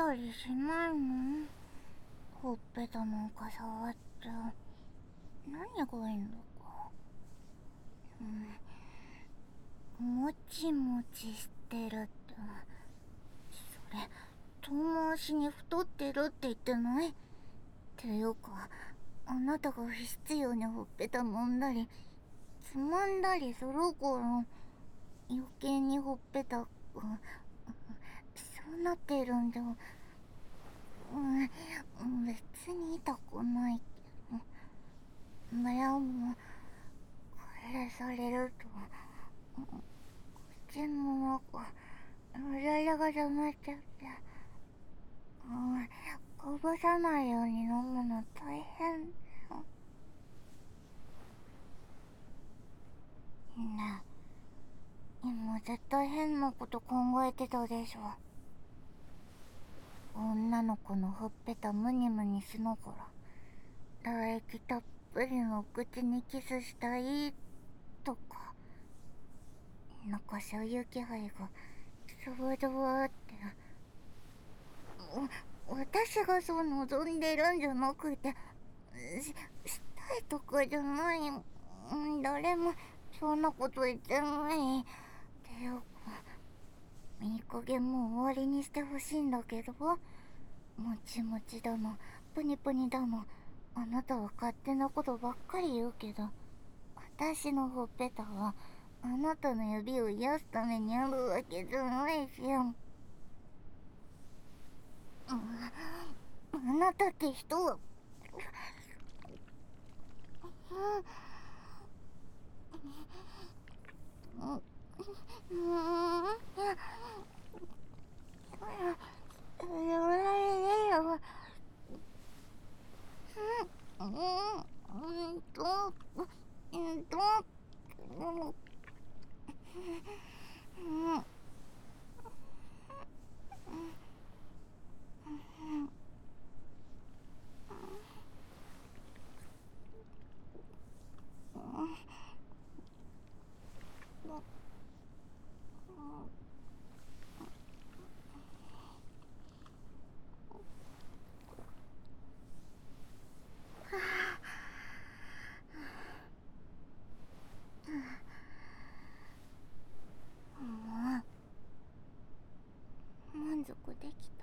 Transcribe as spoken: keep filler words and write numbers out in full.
たりしないの？ほっぺたなんか触って何がいいんだか。うん、もちもちしてるって、それ遠回しに太ってるって言ってない？っていうか、あなたが不必要にほっぺた揉んだりつまんだりするから余計にほっぺたがそうなってるんじゃ。うん、別に痛くないけど、でもこれされると口の中うららが溜まっちゃって、うん、こぼさないように飲むの大変。ねえ、今絶対変なこと考えてたでしょ。女の子のほっぺたムニムニしながら唾液たっぷりの口にキスしたいとか、なんかそういう気配が想像って。私がそう望んでるんじゃなくて、ししたいとかじゃない。誰もそんなこと言ってない。っていうか、いい加減もう終わりにしてほしいんだけど、もちもちだのプニプニだの、あなたは勝手なことばっかり言うけど、私のほっぺたはあなたの指を癒すためにあるわけじゃないし、あなたって人は、うん、うん、言われねえよ。うん、うん、うんと、うんと、うん、もう満足できた。